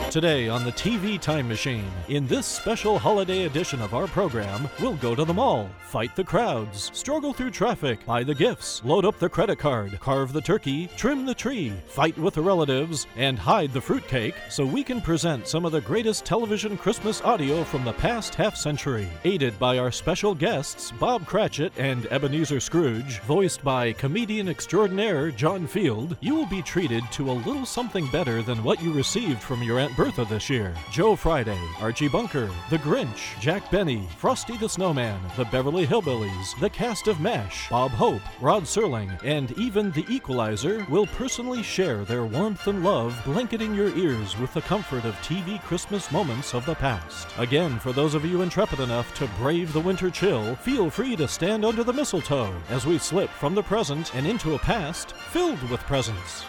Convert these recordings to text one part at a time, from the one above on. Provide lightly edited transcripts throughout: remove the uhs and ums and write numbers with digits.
Today on the TV Time Machine, in this special holiday edition of our program, we'll go to the mall, fight the crowds, struggle through traffic, buy the gifts, load up the credit card, carve the turkey, trim the tree, fight with the relatives, and hide the fruitcake so we can present some of the greatest television Christmas audio from the past half-century. Aided by our special guests, Bob Cratchit and Ebenezer Scrooge, voiced by comedian extraordinaire John Field, you will be treated to a little something better than what you received from your Aunt Bertha this year. Joe Friday, Archie Bunker, The Grinch, Jack Benny, Frosty the Snowman, the Beverly Hillbillies, the cast of MASH, Bob Hope, Rod Serling, and even The Equalizer will personally share their warmth and love, blanketing your ears with the comfort of TV Christmas moments of the past. Again, for those of you intrepid enough to brave the winter chill, feel free to stand under the mistletoe as we slip from the present and into a past filled with presents.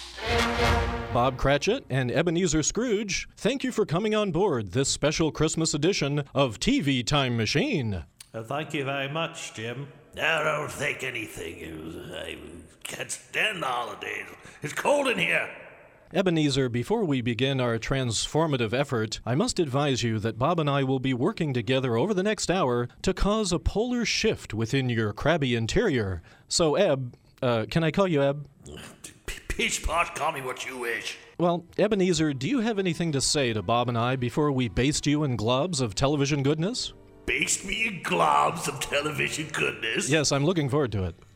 Bob Cratchit and Ebenezer Scrooge, thank you for coming on board this special Christmas edition of TV Time Machine. Thank you very much, Jim. I don't think anything. I can't stand the holidays. It's cold in here. Ebenezer, before we begin our transformative effort, I must advise you that Bob and I will be working together over the next hour to cause a polar shift within your crabby interior. So, Eb, can I call you Eb? Peach Pot, call me what you wish. Well, Ebenezer, do you have anything to say to Bob and I before we baste you in globs of television goodness? Baste me in globs of television goodness? Yes, I'm looking forward to it.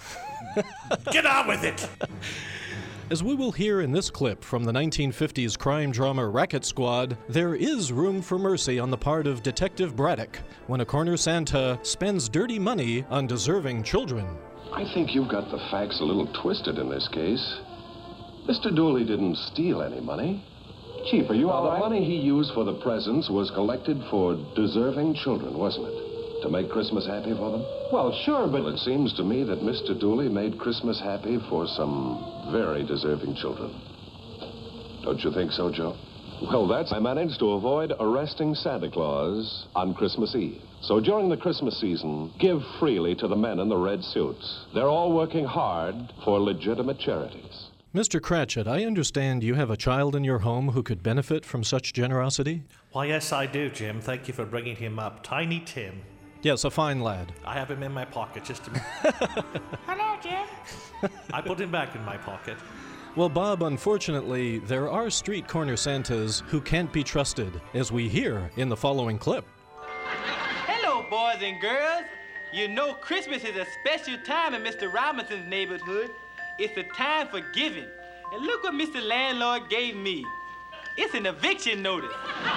Get on with it! As we will hear in this clip from the 1950s crime drama Racket Squad, there is room for mercy on the part of Detective Braddock when a corner Santa spends dirty money on deserving children. I think you've got the facts a little twisted in this case. Mr. Dooley didn't steal any money. Chief, are you all right? The money he used for the presents was collected for deserving children, wasn't it? To make Christmas happy for them? Well, sure, but... Well, it seems to me that Mr. Dooley made Christmas happy for some very deserving children. Don't you think so, Joe? Well, I managed to avoid arresting Santa Claus on Christmas Eve. So during the Christmas season, give freely to the men in the red suits. They're all working hard for legitimate charities. Mr. Cratchit, I understand you have a child in your home who could benefit from such generosity? Why, yes, I do, Jim. Thank you for bringing him up. Tiny Tim. Yes, a fine lad. I have him in my pocket just a minute. Hello, Jim. I put him back in my pocket. Well, Bob, unfortunately, there are street corner Santas who can't be trusted, as we hear in the following clip. Hello, boys and girls. You know Christmas is a special time in Mr. Robinson's neighborhood. It's a time for giving. And look what Mr. Landlord gave me. It's an eviction notice.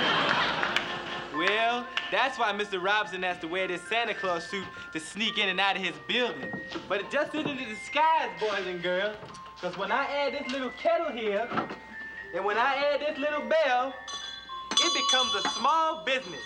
Well, that's why Mr. Robinson has to wear this Santa Claus suit to sneak in and out of his building. But it just isn't a disguise, boys and girls. Because when I add this little kettle here, and when I add this little bell, it becomes a small business.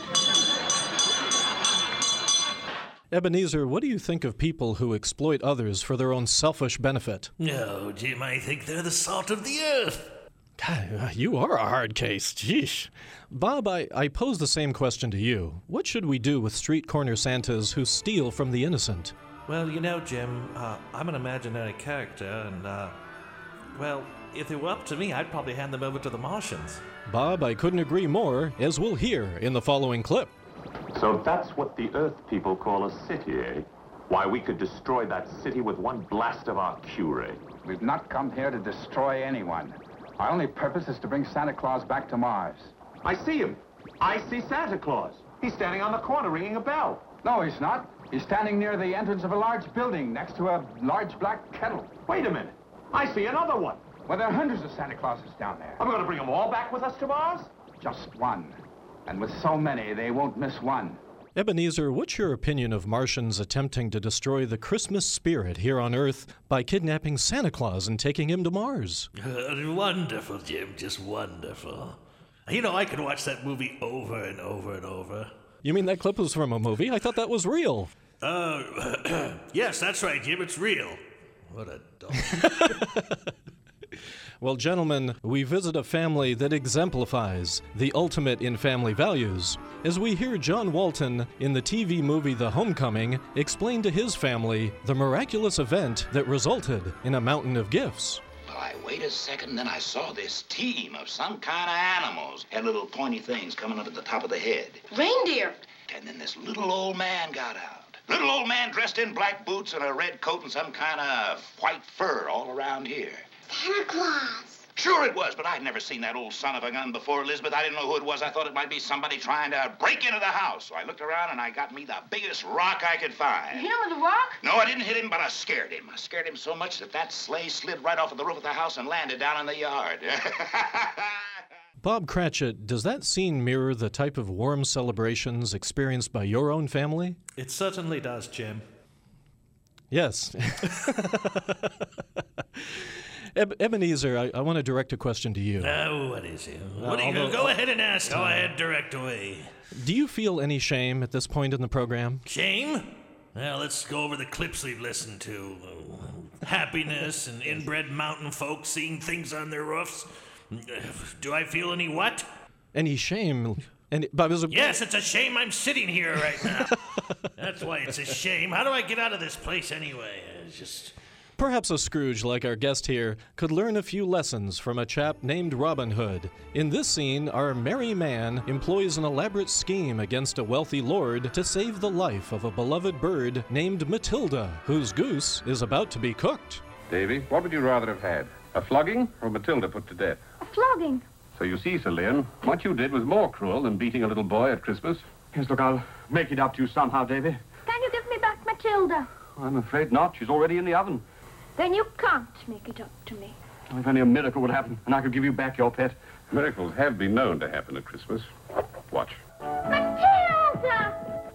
Ebenezer, what do you think of people who exploit others for their own selfish benefit? No, Jim, I think they're the salt of the earth. God, you are a hard case. Jeesh. Bob, I pose the same question to you. What should we do with street corner Santas who steal from the innocent? Well, you know, Jim, I'm an imaginary character, and, well, if it were up to me, I'd probably hand them over to the Martians. Bob, I couldn't agree more, as we'll hear in the following clip. So that's what the Earth people call a city, eh? Why, we could destroy that city with one blast of our Q-ray. We've not come here to destroy anyone. Our only purpose is to bring Santa Claus back to Mars. I see him. I see Santa Claus. He's standing on the corner ringing a bell. No, he's not. He's standing near the entrance of a large building next to a large black kettle. Wait a minute. I see another one. Well, there are hundreds of Santa Clauses down there. Are we going to bring them all back with us to Mars? Just one. And with so many, they won't miss one. Ebenezer, what's your opinion of Martians attempting to destroy the Christmas spirit here on Earth by kidnapping Santa Claus and taking him to Mars? Wonderful, Jim, just wonderful. You know, I could watch that movie over and over and over. You mean that clip was from a movie? I thought that was real. Yes, that's right, Jim, it's real. What a dog. Well, gentlemen, we visit a family that exemplifies the ultimate in family values, as we hear John Walton in the TV movie The Homecoming explain to his family the miraculous event that resulted in a mountain of gifts. I waited a second, then I saw this team of some kind of animals. Had little pointy things coming up at the top of the head. Reindeer. And then this little old man got out. Little old man dressed in black boots and a red coat and some kind of white fur all around here. Santa Claus. Sure it was, but I'd never seen that old son of a gun before, Elizabeth. I didn't know who it was. I thought it might be somebody trying to break into the house. So I looked around and I got me the biggest rock I could find. You hit him with a rock? No, I didn't hit him, but I scared him. I scared him so much that sleigh slid right off of the roof of the house and landed down in the yard. Bob Cratchit, does that scene mirror the type of warm celebrations experienced by your own family? It certainly does, Jim. Yes. Ebenezer, I want to direct a question to you. What is it? What are you going to go ahead and ask? Go ahead, direct away. Do you feel any shame at this point in the program? Shame? Well, let's go over the clips we've listened to. Happiness and inbred mountain folks seeing things on their roofs. Do I feel any what? Any shame? Yes, it's a shame I'm sitting here right now. That's why it's a shame. How do I get out of this place anyway? Perhaps a Scrooge like our guest here could learn a few lessons from a chap named Robin Hood. In this scene, our merry man employs an elaborate scheme against a wealthy lord to save the life of a beloved bird named Matilda, whose goose is about to be cooked. Davy, what would you rather have had? A flogging or Matilda put to death? A flogging. So you see, Sir Leon, what you did was more cruel than beating a little boy at Christmas. Yes, look, I'll make it up to you somehow, Davy. Can you give me back Matilda? I'm afraid not. She's already in the oven. Then you can't make it up to me. Well, if only a miracle would happen, and I could give you back your pet. Miracles have been known to happen at Christmas. Watch. Matilda!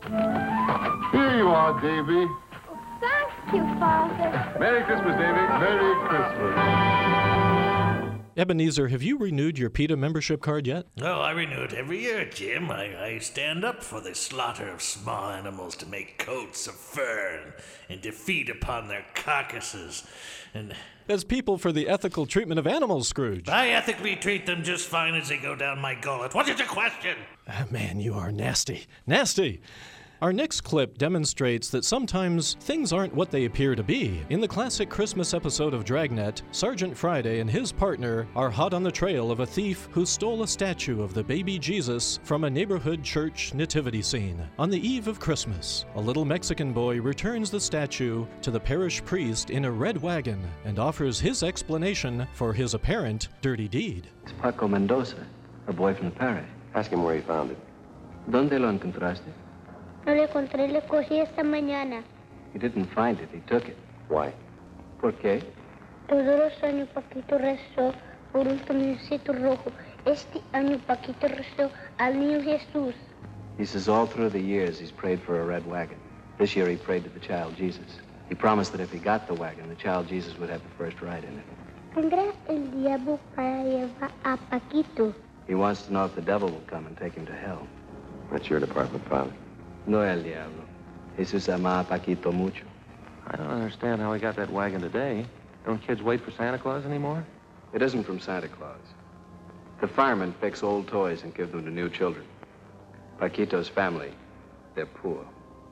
Here you are, Davy. Thank you, Father. Merry Christmas, Davy. Merry Christmas. Ebenezer, have you renewed your PETA membership card yet? Oh, I renew it every year, Jim. I stand up for the slaughter of small animals to make coats of fur and to feed upon their carcasses. And as people for the ethical treatment of animals, Scrooge. I ethically treat them just fine as they go down my gullet. What is your question? Man, you are nasty. Nasty! Our next clip demonstrates that sometimes things aren't what they appear to be. In the classic Christmas episode of Dragnet, Sergeant Friday and his partner are hot on the trail of a thief who stole a statue of the baby Jesus from a neighborhood church nativity scene. On the eve of Christmas, a little Mexican boy returns the statue to the parish priest in a red wagon and offers his explanation for his apparent dirty deed. It's Paco Mendoza, a boy from the parish. Ask him where he found it. ¿Dónde lo encontraste? No le encontré, le cogí esta mañana. He didn't find it, he took it. Why? ¿Por qué? Todos los años Paquito rezó por un camioncito rojo. Este año Paquito rezó al niño Jesús. He says all through the years he's prayed for a red wagon. This year he prayed to the child Jesus. He promised that if he got the wagon, the child Jesus would have the first ride in it. ¿Tendrá el diablo para llevar a Paquito? He wants to know if the devil will come and take him to hell. That's your department, Father. No el diablo. Jesus ama a Paquito mucho. I don't understand how we got that wagon today. Don't kids wait for Santa Claus anymore? It isn't from Santa Claus. The firemen fix old toys and give them to new children. Paquito's family, they're poor.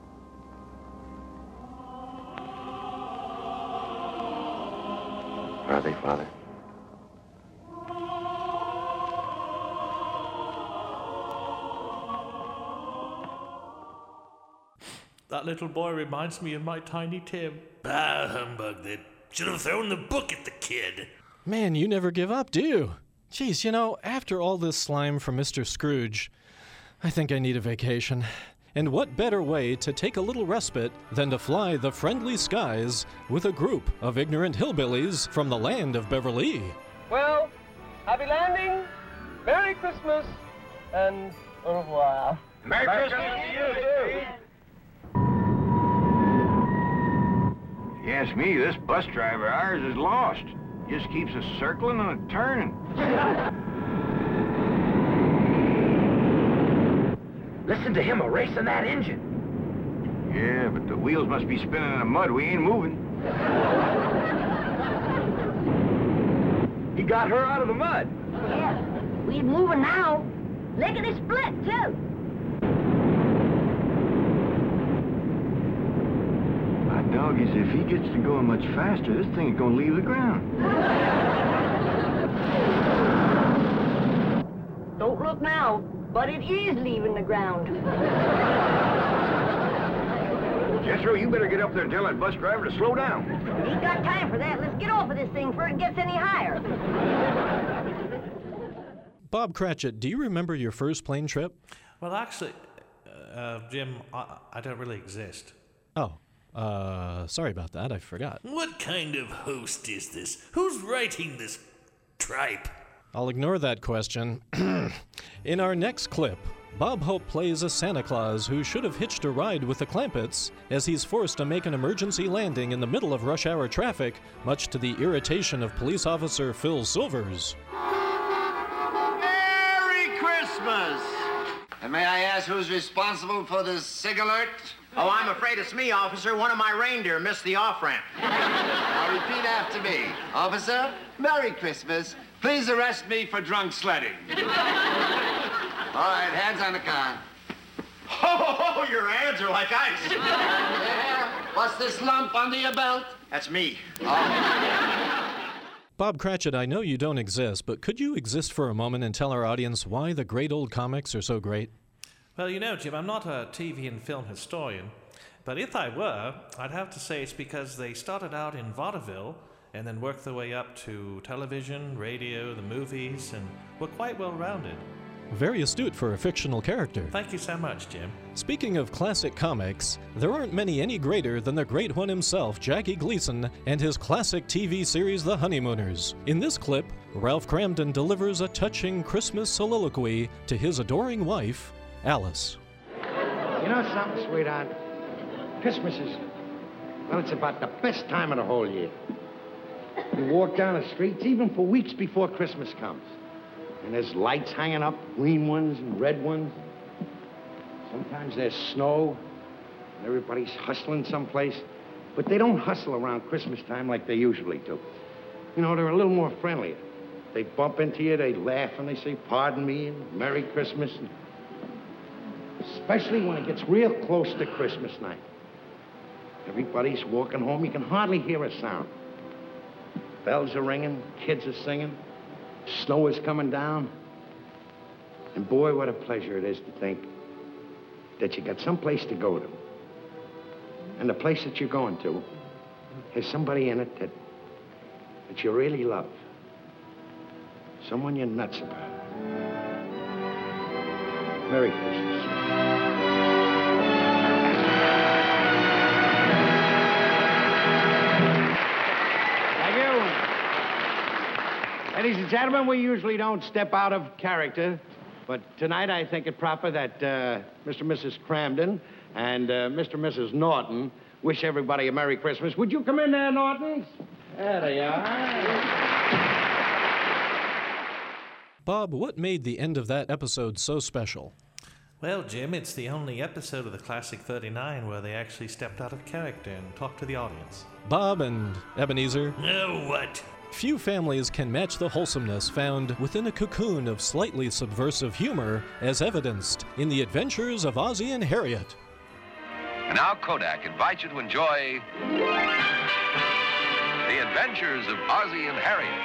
Are they, Father? That little boy reminds me of my Tiny Tim. Ah, humbug, they should have thrown the book at the kid. Man, you never give up, do you? Geez, you know, after all this slime from Mr. Scrooge, I think I need a vacation. And what better way to take a little respite than to fly the friendly skies with a group of ignorant hillbillies from the land of Beverly? Well, happy landing, Merry Christmas, and au revoir. Merry Christmas to you, too. Yes, me, this bus driver of ours is lost. Just keeps us circling and a turning. Listen to him erasing that engine. Yeah, but the wheels must be spinning in the mud. We ain't moving. He got her out of the mud. Yeah, we're moving now. Look at the split, too. I doggies, if he gets to going much faster, this thing is going to leave the ground. Don't look now, but it is leaving the ground. Jethro, you better get up there and tell that bus driver to slow down. Ain't got time for that. Let's get off of this thing before it gets any higher. Bob Cratchit, do you remember your first plane trip? Well, actually, Jim, I don't really exist. Oh, sorry about that. I forgot. What kind of host is this? Who's writing this tripe? I'll ignore that question. In our next clip, Bob Hope plays a Santa Claus who should have hitched a ride with the Clampetts as he's forced to make an emergency landing in the middle of rush hour traffic, much to the irritation of police officer Phil Silvers. Merry Christmas! And may I ask who's responsible for the SIG alert? Oh, I'm afraid it's me, officer. One of my reindeer missed the off-ramp. Now repeat after me. Officer, Merry Christmas. Please arrest me for drunk sledding. All right, hands on the car. Oh, your hands are like ice. Yeah. What's this lump under your belt? That's me. Bob Cratchit, I know you don't exist, but could you exist for a moment and tell our audience why the great old comics are so great? Well, you know, Jim, I'm not a TV and film historian, but if I were, I'd have to say it's because they started out in vaudeville and then worked their way up to television, radio, the movies, and were quite well-rounded. Very astute for a fictional character. Thank you so much, Jim. Speaking of classic comics, there aren't many any greater than the great one himself, Jackie Gleason, and his classic TV series, The Honeymooners. In this clip, Ralph Kramden delivers a touching Christmas soliloquy to his adoring wife, Alice. You know something, sweetheart? Christmas is, well, it's about the best time of the whole year. You walk down the streets even for weeks before Christmas comes. And there's lights hanging up, green ones and red ones. Sometimes there's snow, and everybody's hustling someplace. But they don't hustle around Christmas time like they usually do. You know, they're a little more friendlier. They bump into you, they laugh, and they say, "Pardon me," and "Merry Christmas." And especially when it gets real close to Christmas night. Everybody's walking home. You can hardly hear a sound. Bells are ringing, kids are singing. Snow is coming down. And boy, what a pleasure it is to think that you got someplace to go to. And the place that you're going to has somebody in it that you really love. Someone you're nuts about. Merry Christmas. Ladies and gentlemen, we usually don't step out of character, but tonight I think it proper that Mr. and Mrs. Kramden and Mr. and Mrs. Norton wish everybody a Merry Christmas. Would you come in there, Nortons? There they are. Bob, what made the end of that episode so special? Well, Jim, it's the only episode of the Classic 39 where they actually stepped out of character and talked to the audience. Bob and Ebenezer. Oh, what? Few families can match the wholesomeness found within a cocoon of slightly subversive humor as evidenced in The Adventures of Ozzie and Harriet. And now Kodak invites you to enjoy The Adventures of Ozzie and Harriet.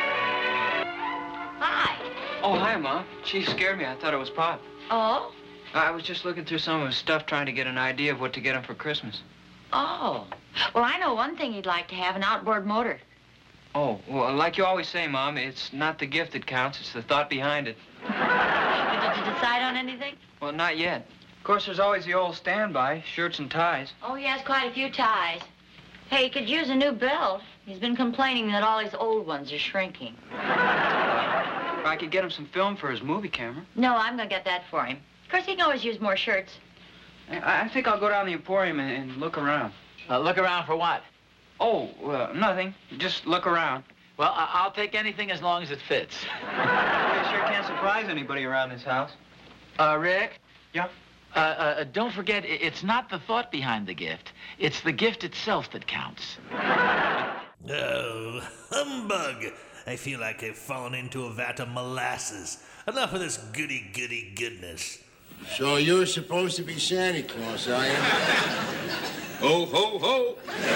Hi. Oh, hi, Mom. She scared me. I thought it was Pop. Oh? I was just looking through some of his stuff trying to get an idea of what to get him for Christmas. Oh. Well, I know one thing he'd like to have, an outboard motor. Oh, well, like you always say, Mom, it's not the gift that counts, it's the thought behind it. Did you decide on anything? Well, not yet. Of course, there's always the old standby, shirts and ties. Oh, he has quite a few ties. Hey, he could use a new belt. He's been complaining that all his old ones are shrinking. I could get him some film for his movie camera. No, I'm going to get that for him. Of course, he can always use more shirts. I think I'll go down the Emporium and look around. Look around for what? Oh, nothing. Just look around. Well, I'll take anything as long as it fits. You sure can't surprise anybody around this house. Rick? Yeah? Don't forget, it's not the thought behind the gift. It's the gift itself that counts. Oh, humbug! I feel like I've fallen into a vat of molasses. Enough of this goody-goody goodness. So you're supposed to be Santa Claus, are you? Ho, ho, ho.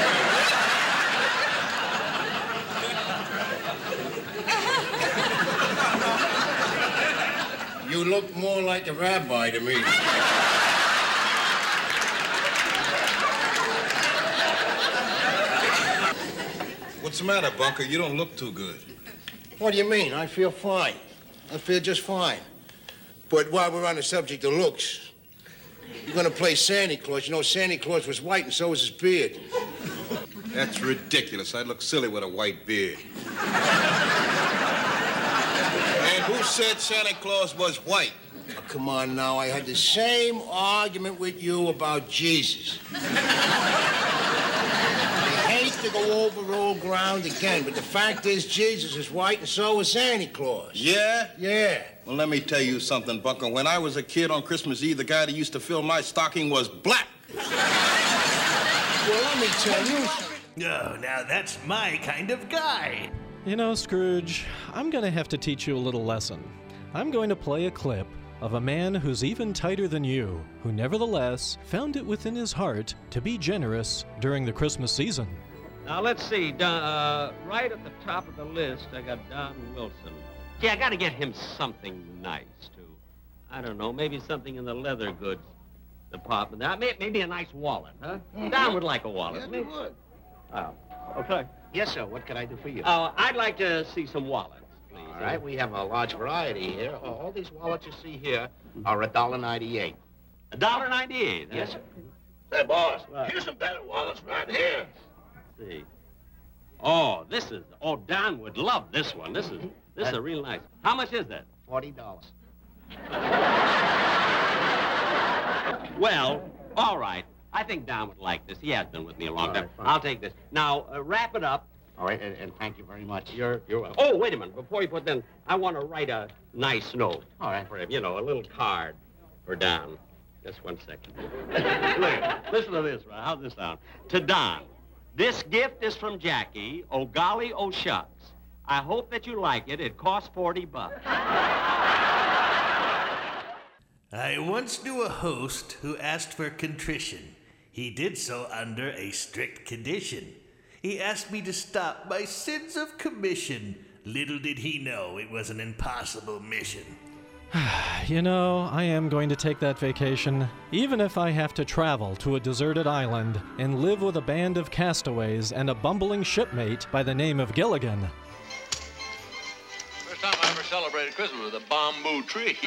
You look more like a rabbi to me. What's the matter, Bunker? You don't look too good. What do you mean? I feel fine. I feel just fine. But while we're on the subject of looks, you're gonna play Santa Claus. You know, Santa Claus was white and so was his beard. That's ridiculous. I'd look silly with a white beard. And who said Santa Claus was white? Oh, come on now. I had the same argument with you about Jesus. I hate to go over old ground again, but the fact is Jesus is white and so is Santa Claus. Yeah? Yeah. Well, let me tell you something, Bunker. When I was a kid on Christmas Eve, the guy that used to fill my stocking was black. Well, let me tell you something. Oh, now that's my kind of guy. You know, Scrooge, I'm going to have to teach you a little lesson. I'm going to play a clip of a man who's even tighter than you, who nevertheless found it within his heart to be generous during the Christmas season. Now, let's see. Right at the top of the list, I got Don Wilson. Gee, I got to get him something nice, too. I don't know, maybe something in the leather goods department. Maybe a nice wallet, huh? Don would like a wallet. Yes, he would. Oh, okay. Yes, sir. What can I do for you? I'd like to see some wallets, please. All right, we have a large variety here. All these wallets you see here are $1.98. $1.98? Yes, sir. Hey, boss, here's some better wallets right here. Let's see. Oh, Don would love this one. This is a real nice. How much is that? $40. Well, all right. I think Don would like this. He has been with me a long time. Fine. I'll take this. Now, wrap it up. All right, and thank you very much. You're welcome. Oh, wait a minute. Before you put them, I want to write a nice note. All right. For him. You know, a little card for Don. Just 1 second. Look, listen to this, right? How's this sound? To Don. This gift is from Jackie. Oh, golly, oh, shucks. I hope that you like it. It costs $40. I once knew a host who asked for contrition. He did so under a strict condition. He asked me to stop my sins of commission. Little did he know it was an impossible mission. You know, I am going to take that vacation, even if I have to travel to a deserted island and live with a band of castaways and a bumbling shipmate by the name of Gilligan. First time I ever celebrated Christmas with a bamboo tree.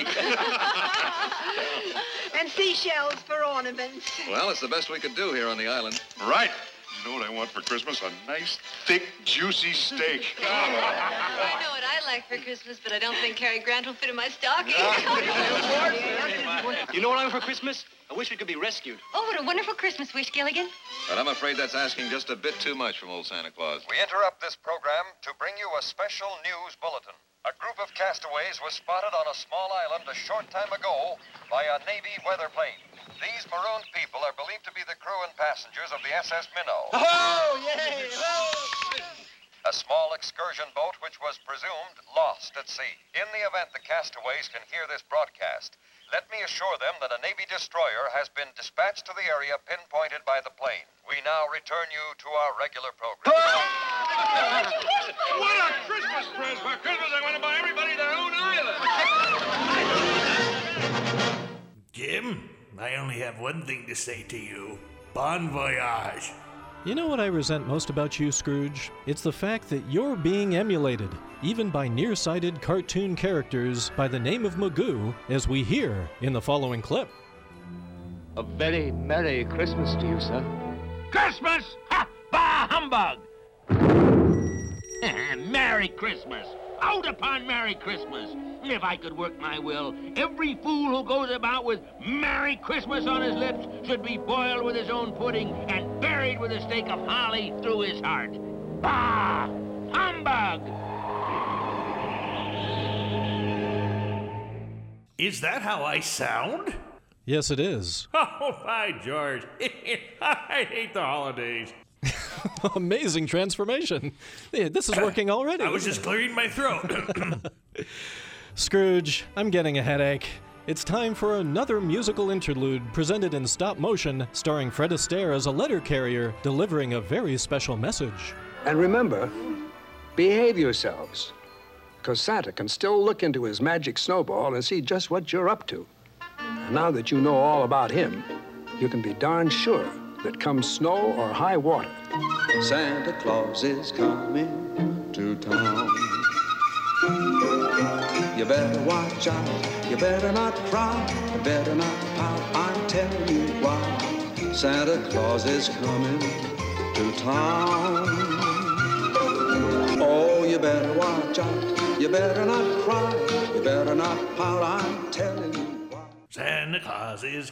And seashells for ornaments. Well, it's the best we could do here on the island. Right. You know what I want for Christmas? A nice, thick, juicy steak. I know what I like for Christmas, but I don't think Cary Grant will fit in my stocking. You know what I want for Christmas? I wish we could be rescued. Oh, what a wonderful Christmas wish, Gilligan. But I'm afraid that's asking just a bit too much from old Santa Claus. We interrupt this program to bring you a special news bulletin. A group of castaways was spotted on a small island a short time ago by a Navy weather plane. These marooned people are believed to be the crew and passengers of the SS Minnow. Oh, yay! Oh. A small excursion boat which was presumed lost at sea. In the event the castaways can hear this broadcast, let me assure them that a Navy destroyer has been dispatched to the area pinpointed by the plane. We now return you to our regular program. What a Christmas present! For Christmas, I want to buy everybody their own island. Jim, I only have one thing to say to you. Bon voyage. You know what I resent most about you, Scrooge? It's the fact that you're being emulated, even by nearsighted cartoon characters by the name of Magoo, as we hear in the following clip. A very Merry Christmas to you, sir. Christmas? Ha! Bah, humbug! Merry Christmas! Out upon Merry Christmas! If I could work my will, every fool who goes about with Merry Christmas on his lips should be boiled with his own pudding and buried with a stake of holly through his heart. Bah! Humbug! Is that how I sound? Yes, it is. Oh, by George. I hate the holidays. Amazing transformation. Yeah, this is working already. I was just clearing my throat. Scrooge, I'm getting a headache. It's time for another musical interlude presented in stop motion, starring Fred Astaire as a letter carrier delivering a very special message. And remember, behave yourselves, because Santa can still look into his magic snowball and see just what you're up to. And now that you know all about him, you can be darn sure that come snow or high water, Santa Claus is coming to town. You better watch out, you better not cry, you better not pout, I'm telling you why. Santa Claus is coming to town. Oh, you better watch out, you better not cry, you better not pout, I'm telling you why. Santa Claus is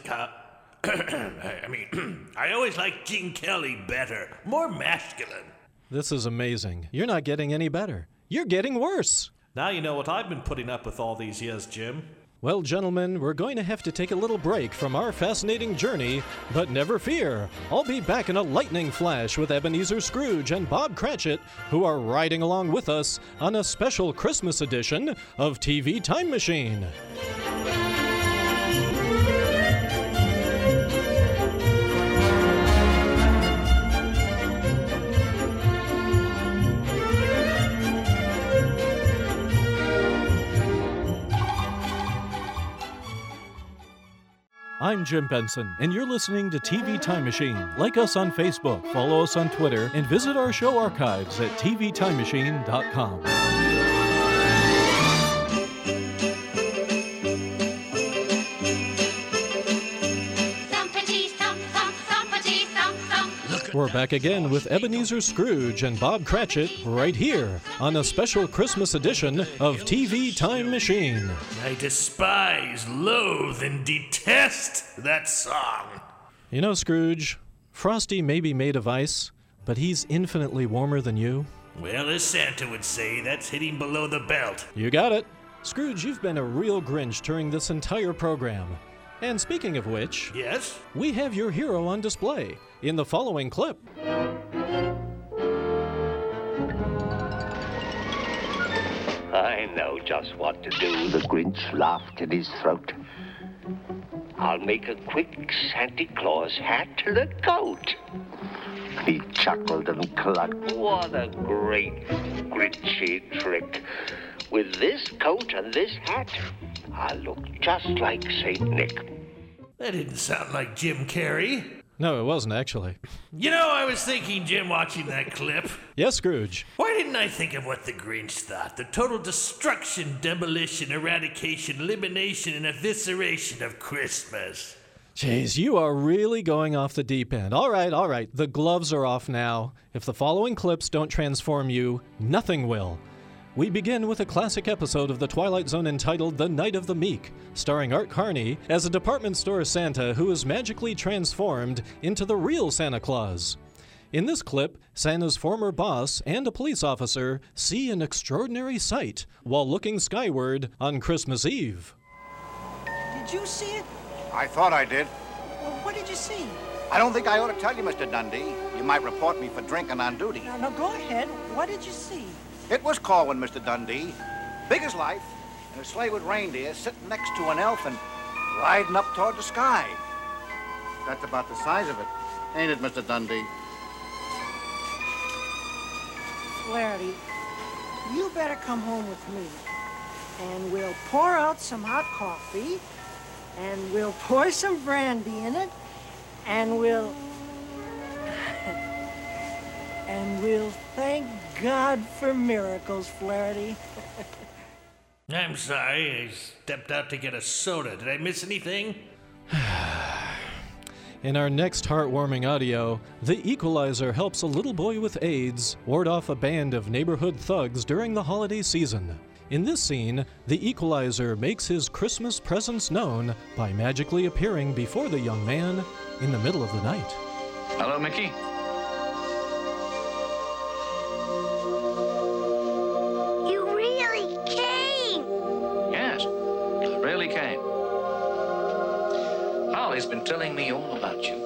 I always liked Gene Kelly better, more masculine. This is amazing. You're not getting any better. You're getting worse. Now you know what I've been putting up with all these years, Jim. Well, gentlemen, we're going to have to take a little break from our fascinating journey, but never fear. I'll be back in a lightning flash with Ebenezer Scrooge and Bob Cratchit, who are riding along with us on a special Christmas edition of TV Time Machine. I'm Jim Benson, and you're listening to TV Time Machine. Like us on Facebook, follow us on Twitter, and visit our show archives at tvtimemachine.com. We're back again with Ebenezer Scrooge and Bob Cratchit right here on a special Christmas edition of TV Time Machine. I despise, loathe, and detest that song. You know, Scrooge, Frosty may be made of ice, but he's infinitely warmer than you. Well, as Santa would say, that's hitting below the belt. You got it. Scrooge, you've been a real Grinch during this entire program. And speaking of which, yes, we have your hero on display in the following clip. I know just what to do. The Grinch laughed in his throat. I'll make a quick Santa Claus hat and a coat. He chuckled and clucked. What a great Grinchy trick. With this coat and this hat, I'll look just like St. Nick. That didn't sound like Jim Carrey. No, it wasn't, actually. You know, I was thinking, Jim, watching that clip. Yes, Scrooge. Why didn't I think of what the Grinch thought? The total destruction, demolition, eradication, elimination, and evisceration of Christmas. Jeez, you are really going off the deep end. All right. The gloves are off now. If the following clips don't transform you, nothing will. We begin with a classic episode of The Twilight Zone entitled The Night of the Meek, starring Art Carney as a department store Santa who is magically transformed into the real Santa Claus. In this clip, Santa's former boss and a police officer see an extraordinary sight while looking skyward on Christmas Eve. Did you see it? I thought I did. Well, what did you see? I don't think I ought to tell you, Mr. Dundee. You might report me for drinking on duty. Now, go ahead. What did you see? It was Corwin, Mr. Dundee. Big as life, in a sleigh with reindeer, sitting next to an elf and riding up toward the sky. That's about the size of it, ain't it, Mr. Dundee? Flaherty, you better come home with me, and we'll pour out some hot coffee, and we'll pour some brandy in it, and we'll thank God for miracles, Flaherty. I'm sorry, I stepped out to get a soda. Did I miss anything? In our next heartwarming audio, the Equalizer helps a little boy with AIDS ward off a band of neighborhood thugs during the holiday season. In this scene, the Equalizer makes his Christmas presents known by magically appearing before the young man in the middle of the night. Hello, Mickey. You really came! Yes, I really came. Holly's been telling me all about you.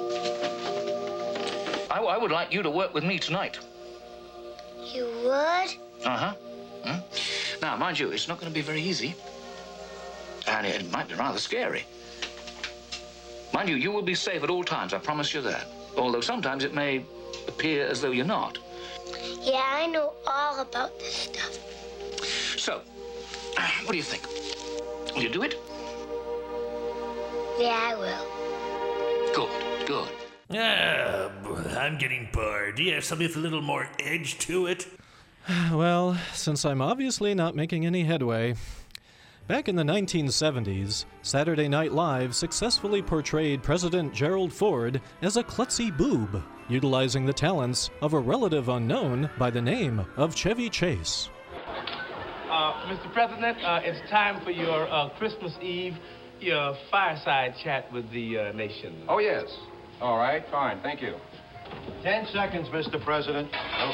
I would like you to work with me tonight. You would? Uh-huh. Now, mind you, it's not going to be very easy. And it might be rather scary. Mind you, you will be safe at all times, I promise you that. Although sometimes it may appear as though you're not. Yeah, I know all about this stuff. So, what do you think? Will you do it? Yeah, I will. Good. I'm getting bored. Do you have something with a little more edge to it? Well, since I'm obviously not making any headway, back in the 1970s, Saturday Night Live successfully portrayed President Gerald Ford as a klutzy boob, utilizing the talents of a relative unknown by the name of Chevy Chase. Mr. President, it's time for your Christmas Eve, your fireside chat with the nation. Oh, yes. All right, fine, thank you. 10 seconds, Mr. President.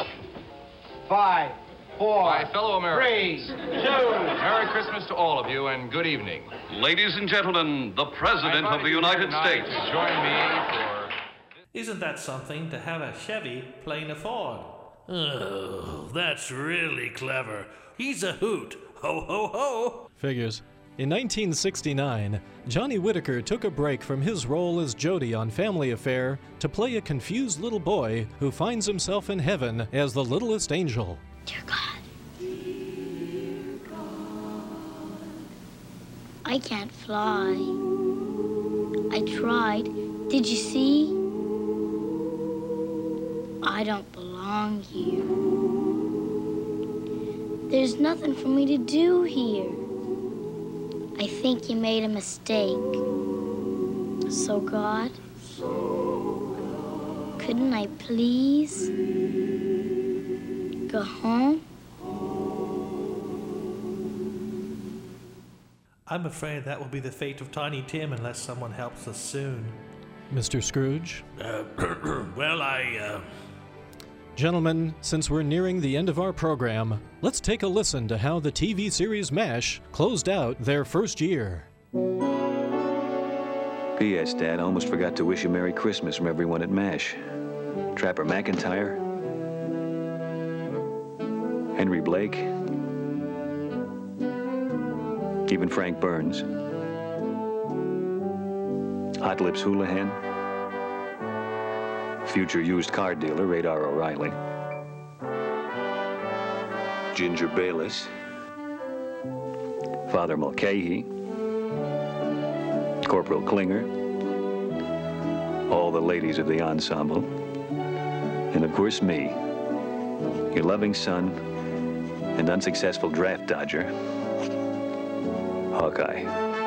5, 4, My fellow Americans, 3, 2. Merry Christmas to all of you and good evening. Ladies and gentlemen, the President of the United States. Join me for... Isn't that something to have a Chevy playing a Ford? Oh, that's really clever. He's a hoot. Ho, ho, ho. Figures. In 1969, Johnny Whitaker took a break from his role as Jody on Family Affair to play a confused little boy who finds himself in heaven as the littlest angel. Dear God. I can't fly. I tried. Did you see? I don't belong here. There's nothing for me to do here. I think you made a mistake. So, God, couldn't I please go home? I'm afraid that will be the fate of Tiny Tim unless someone helps us soon. Mr. Scrooge? Well, Gentlemen, since we're nearing the end of our program, let's take a listen to how the TV series MASH closed out their first year. P.S. Dad, I almost forgot to wish you Merry Christmas from everyone at MASH. Trapper McIntyre, Henry Blake, even Frank Burns, Hot Lips Houlihan, future used car dealer Radar O'Reilly, Ginger Bayless, Father Mulcahy, Corporal Klinger, all the ladies of the ensemble, and of course me, your loving son and unsuccessful draft dodger, Hawkeye.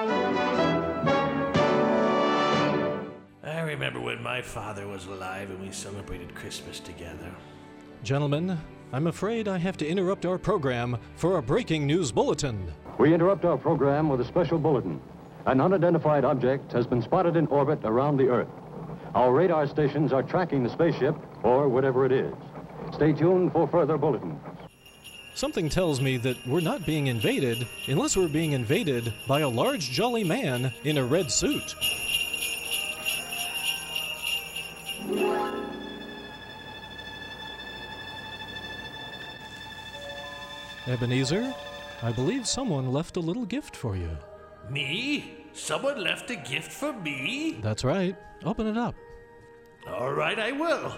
I remember when my father was alive and we celebrated Christmas together. Gentlemen, I'm afraid I have to interrupt our program for a breaking news bulletin. We interrupt our program with a special bulletin. An unidentified object has been spotted in orbit around the Earth. Our radar stations are tracking the spaceship, or whatever it is. Stay tuned for further bulletins. Something tells me that we're not being invaded unless we're being invaded by a large, jolly man in a red suit. Ebenezer, I believe someone left a little gift for you. Me? Someone left a gift for me? That's right. Open it up. All right, I will.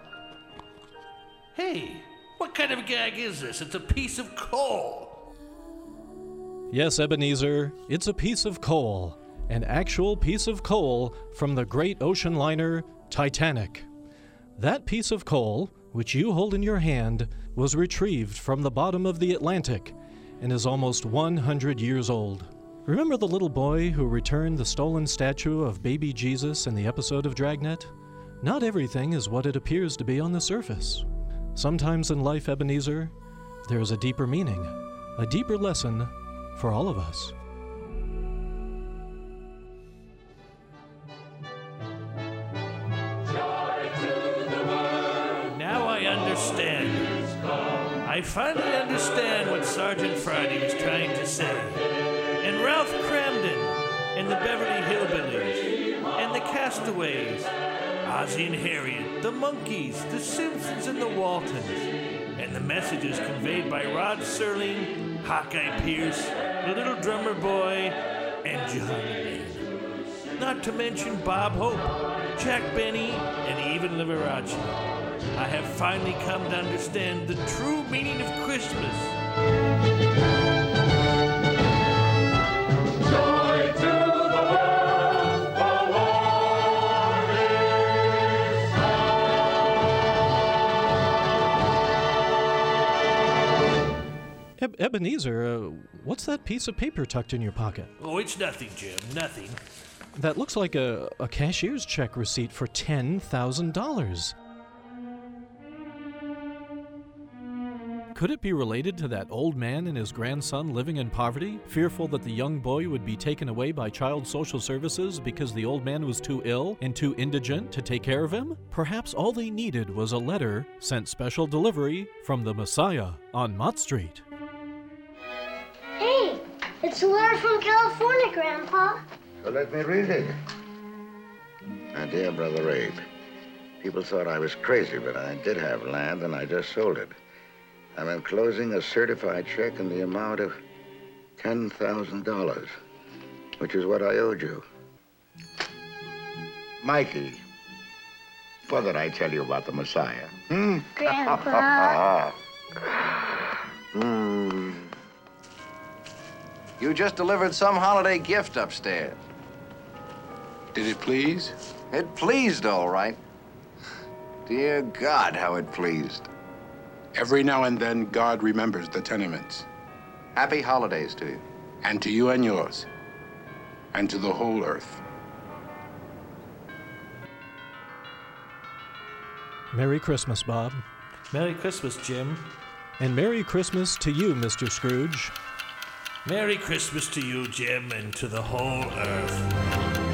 Hey, what kind of gag is this? It's a piece of coal. Yes, Ebenezer, it's a piece of coal. An actual piece of coal from the great ocean liner Titanic. That piece of coal, which you hold in your hand, was retrieved from the bottom of the Atlantic and is almost 100 years old. Remember the little boy who returned the stolen statue of baby Jesus in the episode of Dragnet? Not everything is what it appears to be on the surface. Sometimes in life, Ebenezer, there is a deeper meaning, a deeper lesson for all of us. Now I understand. I finally understand what Sergeant Friday was trying to say. And Ralph Cramden, and the Beverly Hillbillies, and the Castaways, Ozzie and Harriet, the Monkees, the Simpsons, and the Waltons, and the messages conveyed by Rod Serling, Hawkeye Pierce, the Little Drummer Boy, and John Wayne. Not to mention Bob Hope, Jack Benny, and even Liberace. I have finally come to understand the true meaning of Christmas. Joy to the world, the war is on. Ebenezer, what's that piece of paper tucked in your pocket? Oh, it's nothing, Jim, nothing. That looks like a cashier's check receipt for $10,000. Could it be related to that old man and his grandson living in poverty, fearful that the young boy would be taken away by Child Social Services because the old man was too ill and too indigent to take care of him? Perhaps all they needed was a letter sent special delivery from the Messiah on Mott Street. Hey, it's a letter from California, Grandpa. So let me read it. My dear Brother Abe, people thought I was crazy, but I did have land and I just sold it. I'm enclosing a certified check in the amount of $10,000, which is what I owed you. Mikey, what did I tell you about the Messiah? Grandpa. You just delivered some holiday gift upstairs. Did it please? It pleased, all right. Dear God, how it pleased. Every now and then, God remembers the tenements. Happy holidays to you. And to you and yours. And to the whole earth. Merry Christmas, Bob. Merry Christmas, Jim. And Merry Christmas to you, Mr. Scrooge. Merry Christmas to you, Jim, and to the whole earth.